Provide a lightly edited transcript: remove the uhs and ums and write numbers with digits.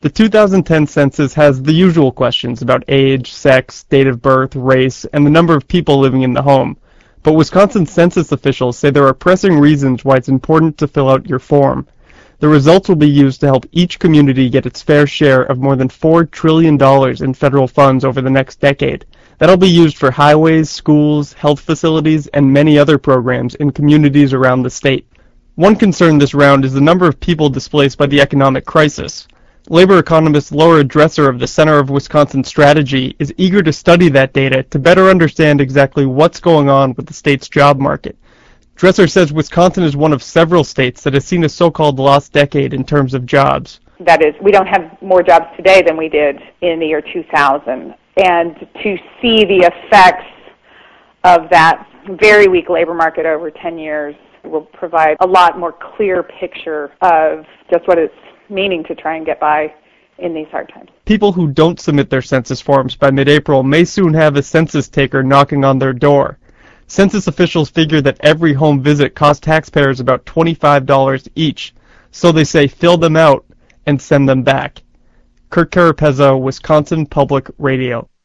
The 2010 census has the usual questions about age, sex, date of birth, race, and the number of people living in the home. But Wisconsin census officials say there are pressing reasons why it's important to fill out your form. The results will be used to help each community get its fair share of more than $4 trillion in federal funds over the next decade. That'll be used for highways, schools, health facilities, and many other programs in communities around the state. One concern this round is the number of people displaced by the economic crisis. Labor economist Laura Dresser of the Center of Wisconsin Strategy is eager to study that data to better understand exactly what's going on with the state's job market. Dresser says Wisconsin is one of several states that has seen a so-called lost decade in terms of jobs. That is, we don't have more jobs today than we did in the year 2000. And to see the effects of that very weak labor market over 10 years will provide a lot more clear picture of just what it's meaning to try and get by in these hard times. People who don't submit their census forms by mid-April may soon have a census taker knocking on their door. Census officials figure that every home visit costs taxpayers about $25 each, so they say fill them out and send them back. Kurt Carapezzo, Wisconsin Public Radio.